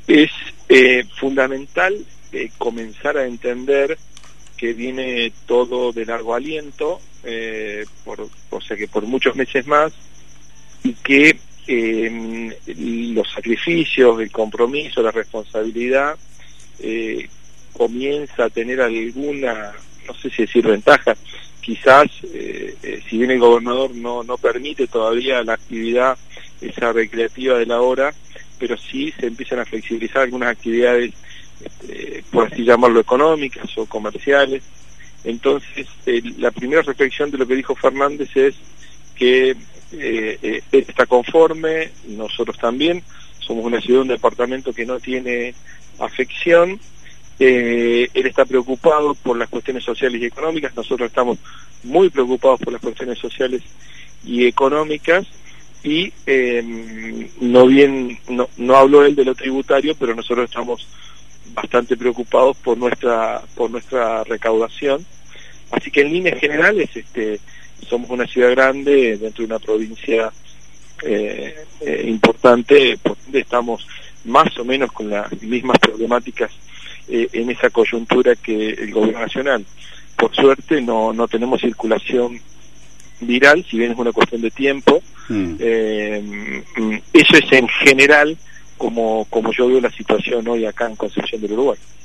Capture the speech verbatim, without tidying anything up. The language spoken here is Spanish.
Es eh, fundamental eh, comenzar a entender que viene todo de largo aliento, eh, por, o sea que por muchos meses más, y que eh, los sacrificios, el compromiso, la responsabilidad eh, comienza a tener alguna, no sé si decir ventaja, quizás eh, eh, si bien el gobernador no, no permite todavía la actividad esa recreativa de la hora, pero sí se empiezan a flexibilizar algunas actividades, eh, por así llamarlo, económicas o comerciales. Entonces, eh, la primera reflexión de lo que dijo Fernández es que eh, eh, él está conforme, nosotros también, somos una ciudad, un departamento que no tiene afección, eh, él está preocupado por las cuestiones sociales y económicas, nosotros estamos muy preocupados por las cuestiones sociales y económicas, y eh, no bien no, no habló él de lo tributario, pero nosotros estamos bastante preocupados por nuestra por nuestra recaudación. Así que en líneas generales este somos una ciudad grande dentro de una provincia eh, eh, importante, por donde estamos más o menos con las mismas problemáticas eh, en esa coyuntura que el gobierno nacional. Por suerte no no tenemos circulación viral, si bien es una cuestión de tiempo. Mm. Eh, eso es en general como, como yo veo la situación hoy acá en Concepción del Uruguay.